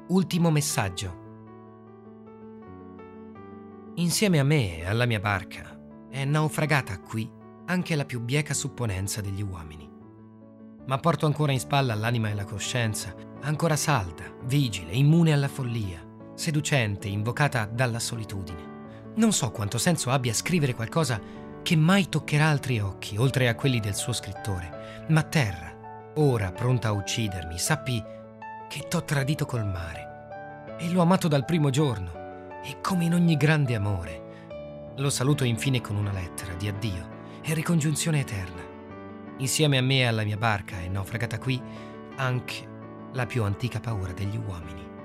Ultimo messaggio. Insieme a me e alla mia barca è naufragata qui anche la più bieca supponenza degli uomini. Ma porto ancora in spalla l'anima e la coscienza, ancora salda, vigile, immune alla follia, seducente, invocata dalla solitudine. Non so quanto senso abbia scrivere qualcosa che mai toccherà altri occhi, oltre a quelli del suo scrittore. Ma terra, ora pronta a uccidermi, sappi che t'ho tradito col mare e l'ho amato dal primo giorno, e come in ogni grande amore. Lo saluto infine con una lettera di addio e ricongiunzione eterna. Insieme a me e alla mia barca è naufragata qui anche la più antica paura degli uomini.